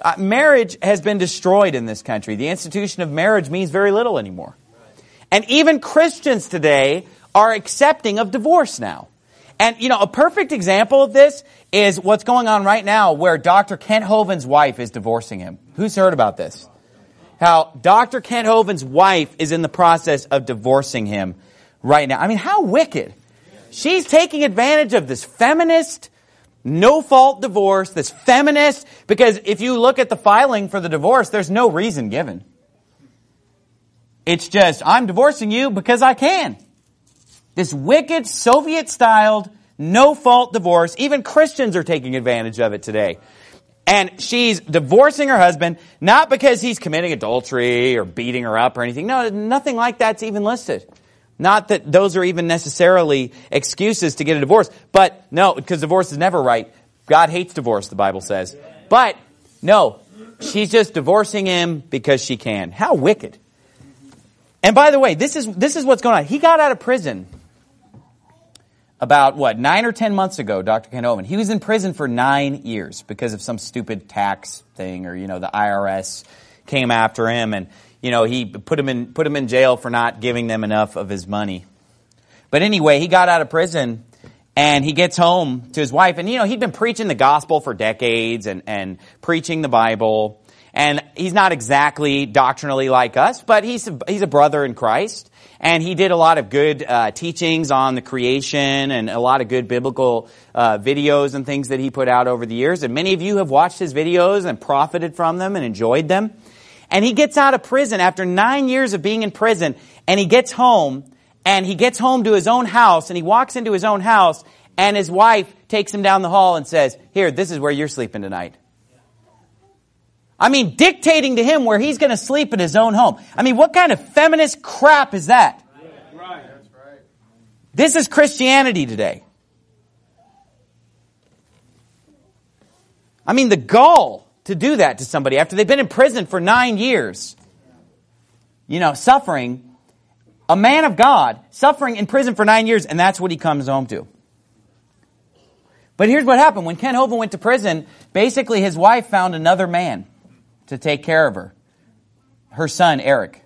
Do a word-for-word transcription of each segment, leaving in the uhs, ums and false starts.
uh, marriage has been destroyed in this country. The institution of marriage means very little anymore. And even Christians today are accepting of divorce now. And, you know, a perfect example of this is what's going on right now where Doctor Kent Hovind's wife is divorcing him. Who's heard about this? How Doctor Kent Hovind's wife is in the process of divorcing him right now. I mean, how wicked. She's taking advantage of this feminist, no-fault divorce, this feminist, because if you look at the filing for the divorce, there's no reason given. It's just, I'm divorcing you because I can. This wicked, Soviet-styled, no-fault divorce. Even Christians are taking advantage of it today. And she's divorcing her husband, not because he's committing adultery or beating her up or anything. No, nothing like that's even listed. Not that those are even necessarily excuses to get a divorce. But no, because divorce is never right. God hates divorce, the Bible says. But no, she's just divorcing him because she can. How wicked. And by the way, this is this is what's going on. He got out of prison about, what, nine or ten months ago, Doctor Kent Hovind. He was in prison for nine years because of some stupid tax thing, or, you know, the I R S came after him and, you know, he put him in put him in jail for not giving them enough of his money. But anyway, he got out of prison and he gets home to his wife. And, you know, he'd been preaching the gospel for decades and, and preaching the Bible. And he's not exactly doctrinally like us, but he's a, he's a brother in Christ. And he did a lot of good uh, teachings on the creation and a lot of good biblical uh, videos and things that he put out over the years. And many of you have watched his videos and profited from them and enjoyed them. And he gets out of prison after nine years of being in prison, and he gets home, and he gets home to his own house, and he walks into his own house, and his wife takes him down the hall and says, "Here, this is where you're sleeping tonight." I mean, dictating to him where he's going to sleep in his own home. I mean, what kind of feminist crap is that? Yeah, right. That's right. This is Christianity today. I mean, the gall to do that to somebody after they've been in prison for nine years. You know, suffering. A man of God suffering in prison for nine years, and that's what he comes home to. But here's what happened. When Kent Hovind went to prison, basically his wife found another man to take care of her. Her son, Eric.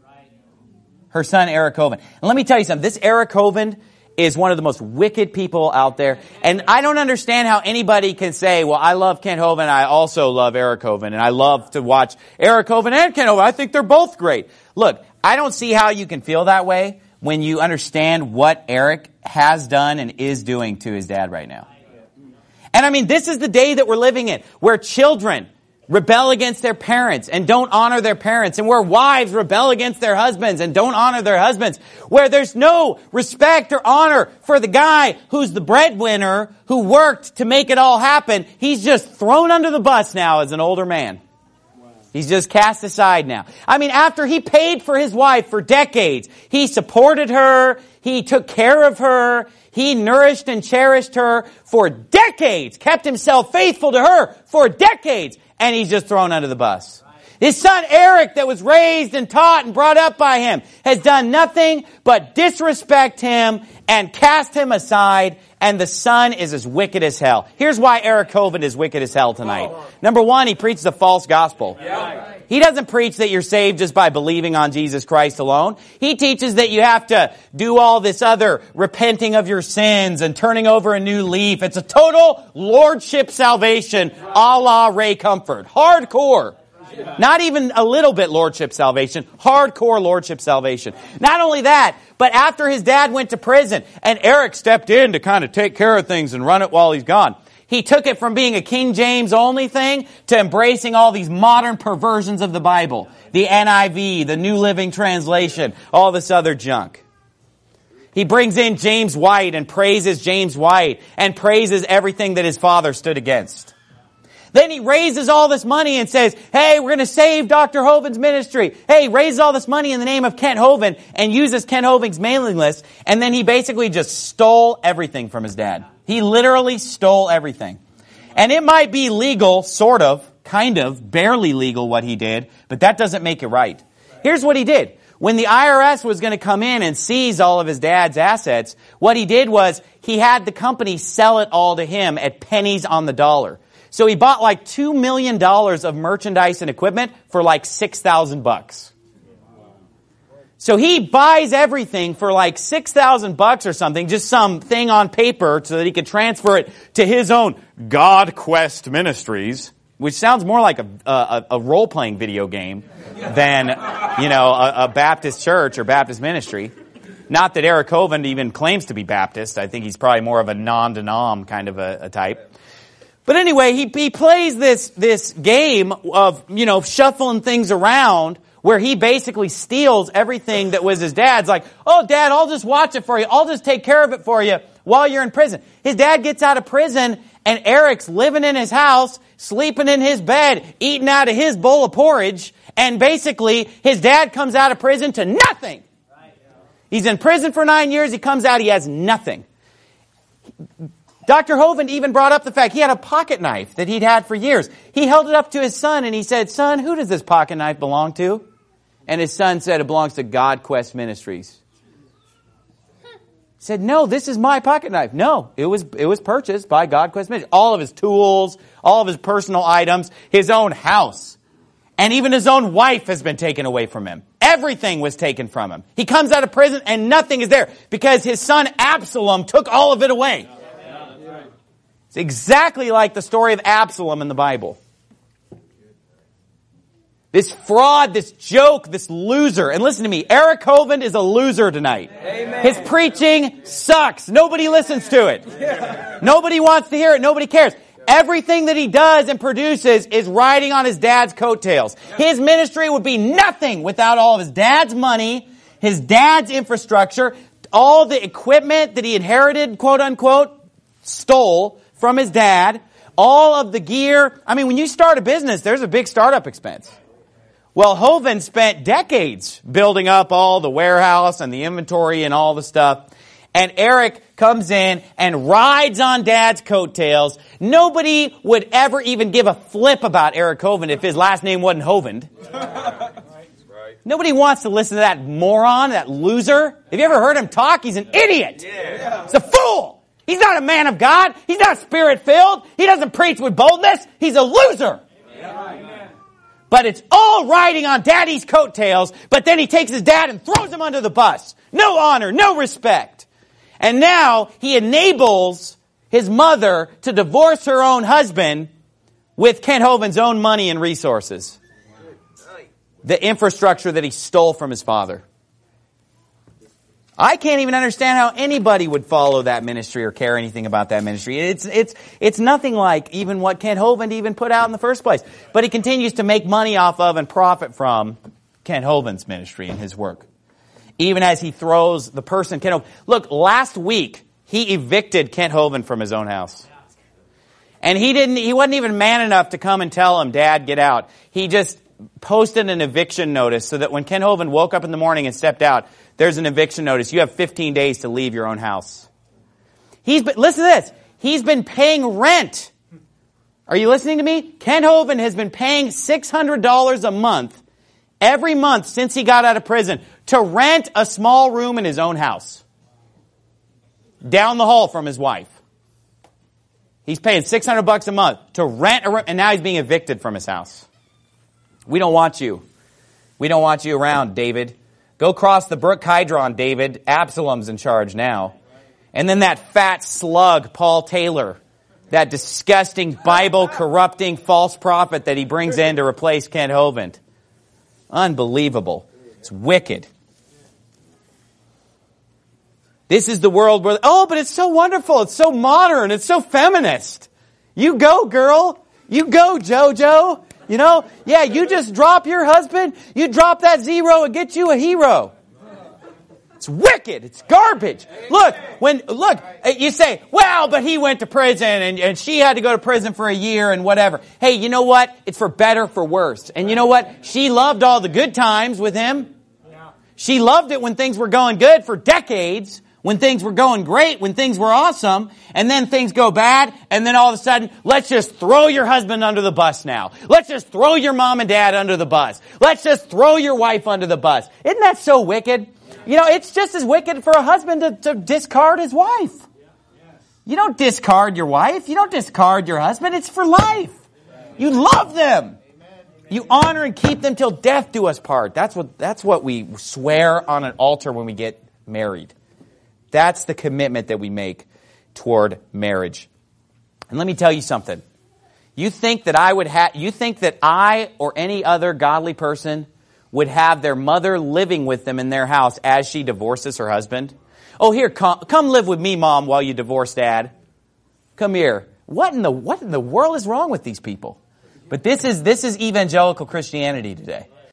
Her son, Eric Hovind. And let me tell you something. This Eric Hovind is one of the most wicked people out there. And I don't understand how anybody can say, well, I love Kent Hovind, I also love Eric Hovind, and I love to watch Eric Hovind and Kent Hovind. I think they're both great. Look, I don't see how you can feel that way when you understand what Eric has done and is doing to his dad right now. And I mean, this is the day that we're living in, where children rebel against their parents and don't honor their parents, and where wives rebel against their husbands and don't honor their husbands, where there's no respect or honor for the guy who's the breadwinner who worked to make it all happen. He's just thrown under the bus now as an older man. He's just cast aside now. I mean, after he paid for his wife for decades, he supported her, he took care of her, he nourished and cherished her for decades, kept himself faithful to her for decades, and he's just thrown under the bus. His son Eric, that was raised and taught and brought up by him, has done nothing but disrespect him and cast him aside, and the son is as wicked as hell. Here's why Eric Hovind is wicked as hell tonight. Number one, he preaches a false gospel. He doesn't preach that you're saved just by believing on Jesus Christ alone. He teaches that you have to do all this other repenting of your sins and turning over a new leaf. It's a total lordship salvation a la Ray Comfort. Hardcore. Not even a little bit lordship salvation. Hardcore lordship salvation. Not only that, but after his dad went to prison and Eric stepped in to kind of take care of things and run it while he's gone, he took it from being a King James only thing to embracing all these modern perversions of the Bible. The N I V, the New Living Translation, all this other junk. He brings in James White and praises James White and praises everything that his father stood against. Then he raises all this money and says, hey, we're going to save Doctor Hovind's ministry. Hey, he raises all this money in the name of Kent Hovind and uses Kent Hovind's mailing list. And then he basically just stole everything from his dad. He literally stole everything. And it might be legal, sort of, kind of, barely legal what he did, but that doesn't make it right. Here's what he did. When the I R S was going to come in and seize all of his dad's assets, what he did was he had the company sell it all to him at pennies on the dollar. So he bought like two million dollars of merchandise and equipment for like six thousand bucks. So he buys everything for like six thousand bucks or something, just some thing on paper so that he could transfer it to his own God Quest Ministries, which sounds more like a, a, a role-playing video game than, you know, a, a Baptist church or Baptist ministry. Not that Eric Hovind even claims to be Baptist. I think he's probably more of a non-denom kind of a, a type. But anyway, he, he plays this, this game of, you know, shuffling things around where he basically steals everything that was his dad's. Like, oh, Dad, I'll just watch it for you. I'll just take care of it for you while you're in prison. His dad gets out of prison, and Eric's living in his house, sleeping in his bed, eating out of his bowl of porridge, and basically his dad comes out of prison to nothing. He's in prison for nine years. He comes out, he has nothing. Doctor Hovind even brought up the fact he had a pocket knife that he'd had for years. He held it up to his son and he said, "Son, who does this pocket knife belong to?" And his son said, "It belongs to God Quest Ministries." He said, "No, this is my pocket knife." No, it was it was purchased by God Quest Ministries. All of his tools, all of his personal items, his own house, and even his own wife has been taken away from him. Everything was taken from him. He comes out of prison and nothing is there because his son Absalom took all of it away. It's exactly like the story of Absalom in the Bible. This fraud, this joke, this loser. And listen to me, Eric Hovind is a loser tonight. Amen. His preaching sucks. Nobody listens to it. Yeah. Nobody wants to hear it. Nobody cares. Everything that he does and produces is riding on his dad's coattails. His ministry would be nothing without all of his dad's money, his dad's infrastructure, all the equipment that he inherited, quote unquote, stole from his dad, all of the gear. I mean, when you start a business, there's a big startup expense. Well, Hovind spent decades building up all the warehouse and the inventory and all the stuff. And Eric comes in and rides on Dad's coattails. Nobody would ever even give a flip about Eric Hovind if his last name wasn't Hovind. Nobody wants to listen to that moron, that loser. Have you ever heard him talk? He's an idiot. He's a fool. He's not a man of God. He's not spirit-filled. He doesn't preach with boldness. He's a loser. Amen. But it's all riding on Daddy's coattails, but then he takes his dad and throws him under the bus. No honor, no respect. And now he enables his mother to divorce her own husband with Kent Hovind's own money and resources. The infrastructure that he stole from his father. I can't even understand how anybody would follow that ministry or care anything about that ministry. It's it's it's nothing like even what Kent Hovind even put out in the first place. But he continues to make money off of and profit from Kent Hovind's ministry and his work. Even as he throws the person, Kent Hovind. Look, last week, he evicted Kent Hovind from his own house. And he didn't, he wasn't even man enough to come and tell him, "Dad, get out." He just posted an eviction notice so that when Kent Hovind woke up in the morning and stepped out, there's an eviction notice. You have fifteen days to leave your own house. He's been, listen to this. He's been paying rent. Are you listening to me? Kent Hovind has been paying six hundred dollars a month every month since he got out of prison to rent a small room in his own house. Down the hall from his wife. He's paying six hundred bucks a month to rent a room, and now he's being evicted from his house. We don't want you. We don't want you around, David. Go cross the brook Kidron, David. Absalom's in charge now. And then that fat slug, Paul Taylor, that disgusting Bible-corrupting false prophet that he brings in to replace Kent Hovind. Unbelievable. It's wicked. This is the world where, oh, but it's so wonderful. It's so modern. It's so feminist. You go, girl. You go, JoJo. You know, yeah, you just drop your husband, you drop that zero and get you a hero. It's wicked. It's garbage. Look, when, look, you say, well, but he went to prison and, and she had to go to prison for a year and whatever. Hey, you know what? It's for better, for worse. And you know what? She loved all the good times with him. She loved it when things were going good for decades. When things were going great, when things were awesome, and then things go bad, and then all of a sudden, let's just throw your husband under the bus now. Let's just throw your mom and dad under the bus. Let's just throw your wife under the bus. Isn't that so wicked? You know, it's just as wicked for a husband to, to discard his wife. You don't discard your wife. You don't discard your husband. It's for life. You love them. You honor and keep them till death do us part. That's what, that's what we swear on an altar when we get married. That's the commitment that we make toward marriage. And let me tell you something. You think that I would have, you think that I or any other godly person would have their mother living with them in their house as she divorces her husband? Oh, here, come, come live with me, Mom, while you divorce Dad. Come here. What in the what in the world is wrong with these people? But this is this is evangelical Christianity today.